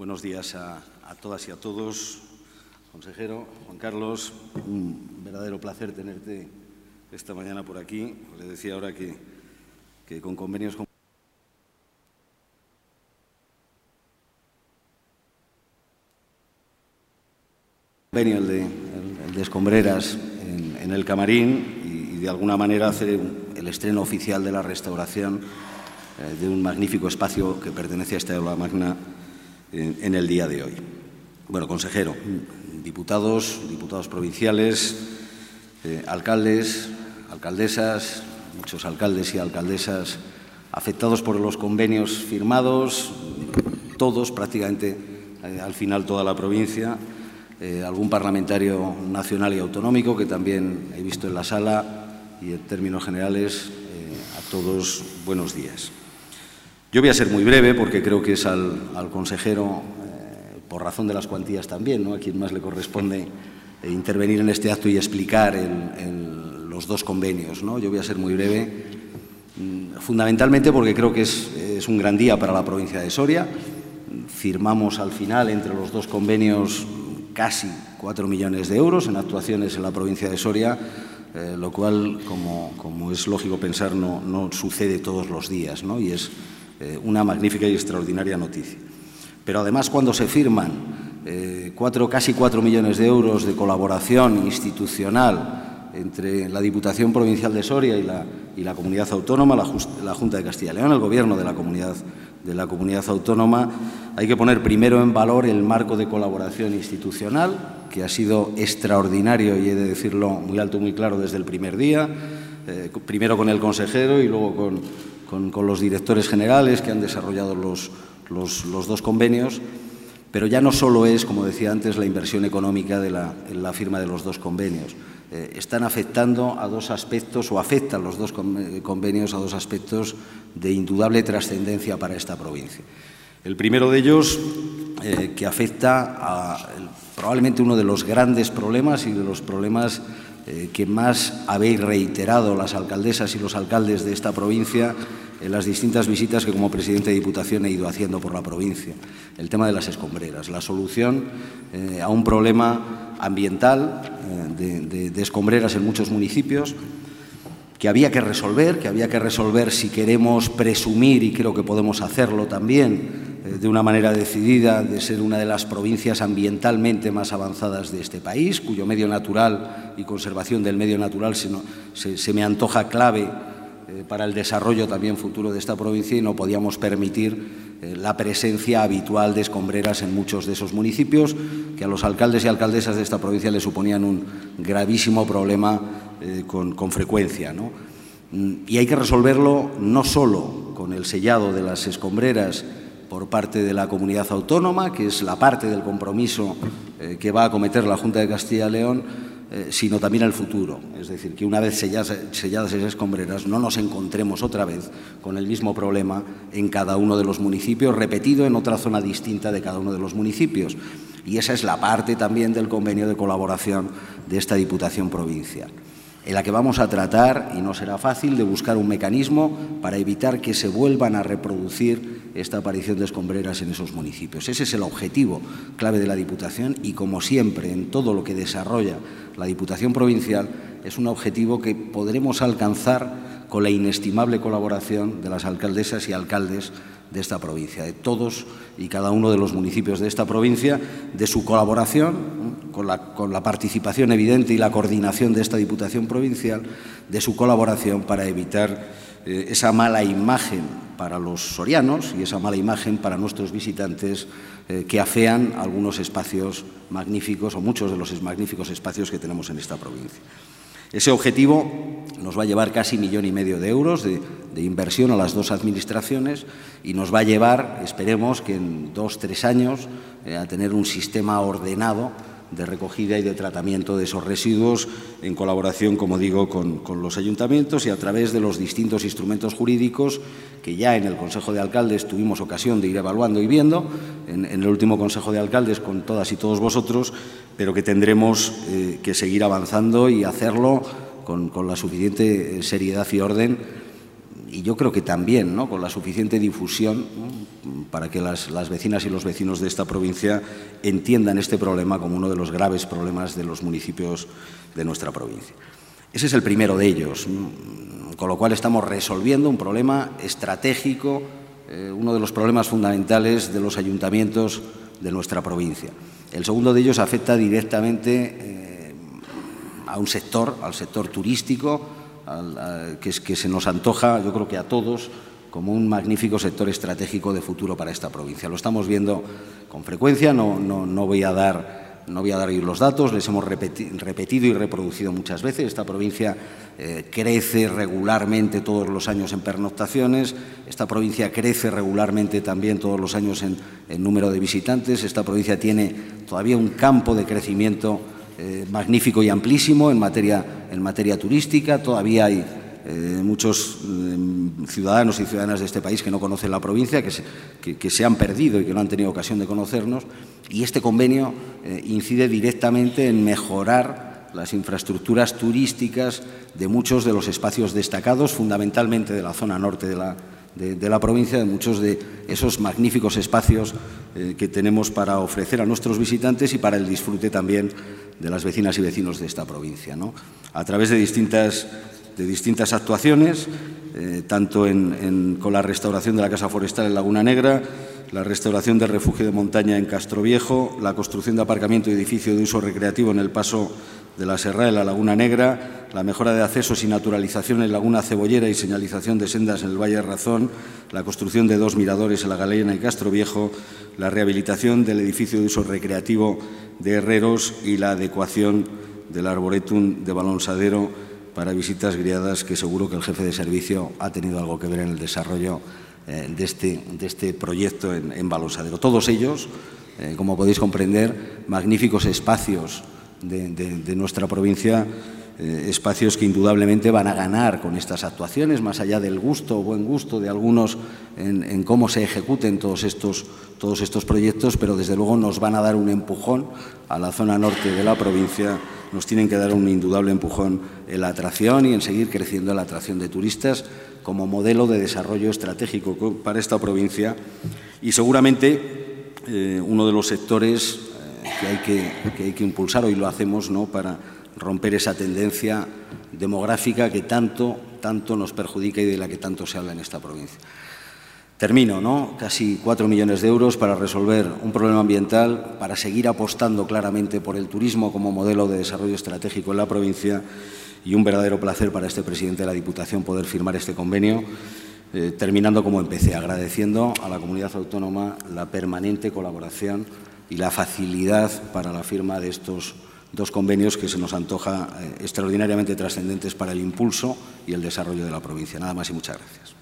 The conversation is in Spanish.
Buenos días a todas y a todos. Consejero, Juan Carlos, un verdadero placer tenerte esta mañana por aquí. Le decía ahora que con convenios con el de Escombreras en el Camarín y de alguna manera hacer el estreno oficial de la restauración de un magnífico espacio que pertenece a esta aula magna en el día de hoy. Bueno, consejero, diputados provinciales, alcaldes, alcaldesas, muchos alcaldes y alcaldesas afectados por los convenios firmados, todos prácticamente, al final toda la provincia, algún parlamentario nacional y autonómico que también he visto en la sala y en términos generales a todos buenos días. Yo voy a ser muy breve porque creo que es al consejero, por razón de las cuantías también, ¿no?, a quien más le corresponde intervenir en este acto y explicar los dos convenios, ¿no? Yo voy a ser muy breve, fundamentalmente porque creo que es un gran día para la provincia de Soria. Firmamos al final entre los dos convenios casi 4 millones de euros en actuaciones en la provincia de Soria, lo cual, como es lógico pensar, no sucede todos los días, ¿no? Y es una magnífica y extraordinaria noticia. Pero además, cuando se firman casi 4 millones de euros de colaboración institucional entre la Diputación Provincial de Soria y la Comunidad Autónoma, la Junta de Castilla y León, el Gobierno de la Comunidad Autónoma, hay que poner primero en valor el marco de colaboración institucional, que ha sido extraordinario y he de decirlo muy alto y muy claro desde el primer día, primero con el consejero y luego con los directores generales que han desarrollado los dos convenios, pero ya no solo es, como decía antes, la inversión económica en la firma de los dos convenios. Están afectando a dos aspectos, o afectan los dos convenios a dos aspectos de indudable trascendencia para esta provincia. El primero de ellos, que afecta a probablemente uno de los grandes problemas y de los problemas que más habéis reiterado las alcaldesas y los alcaldes de esta provincia en las distintas visitas que como presidente de Diputación he ido haciendo por la provincia. El tema de las escombreras, la solución a un problema ambiental de escombreras en muchos municipios que había que resolver si queremos presumir, y creo que podemos hacerlo también, de una manera decidida, de ser una de las provincias ambientalmente más avanzadas de este país, cuyo medio natural y conservación del medio natural se me antoja clave para el desarrollo también futuro de esta provincia, y no podíamos permitir la presencia habitual de escombreras en muchos de esos municipios que a los alcaldes y alcaldesas de esta provincia les suponían un gravísimo problema con frecuencia, ¿no? Y hay que resolverlo no solo con el sellado de las escombreras por parte de la Comunidad Autónoma, que es la parte del compromiso que va a acometer la Junta de Castilla y León, sino también el futuro. Es decir, que una vez selladas esas escombreras no nos encontremos otra vez con el mismo problema en cada uno de los municipios, repetido en otra zona distinta de cada uno de los municipios. Y esa es la parte también del convenio de colaboración de esta Diputación Provincial, en la que vamos a tratar, y no será fácil, de buscar un mecanismo para evitar que se vuelvan a reproducir esta aparición de escombreras en esos municipios. Ese es el objetivo clave de la Diputación y, como siempre, en todo lo que desarrolla la Diputación Provincial, es un objetivo que podremos alcanzar con la inestimable colaboración de las alcaldesas y alcaldes de esta provincia, de todos y cada uno de los municipios de esta provincia, de su colaboración con la participación evidente y la coordinación de esta Diputación Provincial, de su colaboración para evitar esa mala imagen para los sorianos y esa mala imagen para nuestros visitantes que afean algunos espacios magníficos, o muchos de los magníficos espacios que tenemos en esta provincia. Ese objetivo nos va a llevar casi 1,5 millones de euros de inversión a las dos administraciones y nos va a llevar, esperemos que en 2 o 3 años, a tener un sistema ordenado de recogida y de tratamiento de esos residuos en colaboración, como digo, con los ayuntamientos y a través de los distintos instrumentos jurídicos que ya en el Consejo de Alcaldes tuvimos ocasión de ir evaluando y viendo, en el último Consejo de Alcaldes con todas y todos vosotros, pero que tendremos que seguir avanzando y hacerlo con la suficiente seriedad y orden y yo creo que también, ¿no?, con la suficiente difusión, ¿no?, para que las vecinas y los vecinos de esta provincia entiendan este problema como uno de los graves problemas de los municipios de nuestra provincia. Ese es el primero de ellos, con lo cual estamos resolviendo un problema estratégico, uno de los problemas fundamentales de los ayuntamientos de nuestra provincia. El segundo de ellos afecta directamente a un sector, al sector turístico, que se nos antoja, yo creo que a todos, como un magnífico sector estratégico de futuro para esta provincia. Lo estamos viendo con frecuencia, no voy a dar los datos, les hemos repetido y reproducido muchas veces. Esta provincia crece regularmente todos los años en pernoctaciones, esta provincia crece regularmente también todos los años en número de visitantes, esta provincia tiene todavía un campo de crecimiento magnífico y amplísimo en materia turística. Todavía hay muchos ciudadanos y ciudadanas de este país que no conocen la provincia, que se han perdido y que no han tenido ocasión de conocernos, y este convenio incide directamente en mejorar las infraestructuras turísticas de muchos de los espacios destacados, fundamentalmente de la zona norte de la provincia, de muchos de esos magníficos espacios que tenemos para ofrecer a nuestros visitantes y para el disfrute también de las vecinas y vecinos de esta provincia, ¿no?, a través de distintas actuaciones, tanto con la restauración de la Casa Forestal en Laguna Negra, la restauración del refugio de montaña en Castroviejo, la construcción de aparcamiento y edificio de uso recreativo en el paso de la Serra de la Laguna Negra, la mejora de accesos y naturalización en Laguna Cebollera y señalización de sendas en el Valle de Razón, la construcción de 2 miradores en la Galena y Castroviejo, la rehabilitación del edificio de uso recreativo de Herreros y la adecuación del arboretum de Balonsadero para visitas guiadas, que seguro que el jefe de servicio ha tenido algo que ver en el desarrollo de este proyecto en Balonsadero. Todos ellos, como podéis comprender, magníficos espacios de nuestra provincia, espacios que indudablemente van a ganar con estas actuaciones, más allá del gusto o buen gusto de algunos en cómo se ejecuten todos estos proyectos, pero desde luego nos van a dar un empujón a la zona norte de la provincia, nos tienen que dar un indudable empujón en la atracción y en seguir creciendo la atracción de turistas como modelo de desarrollo estratégico para esta provincia, y seguramente uno de los sectores que hay que impulsar, hoy lo hacemos, ¿no?, para romper esa tendencia demográfica que tanto nos perjudica y de la que tanto se habla en esta provincia. Termino, ¿no? Casi 4 millones de euros para resolver un problema ambiental, para seguir apostando claramente por el turismo como modelo de desarrollo estratégico en la provincia, y un verdadero placer para este presidente de la Diputación poder firmar este convenio, terminando como empecé, agradeciendo a la comunidad autónoma la permanente colaboración y la facilidad para la firma de estos 2 convenios que se nos antoja extraordinariamente trascendentes para el impulso y el desarrollo de la provincia. Nada más y muchas gracias.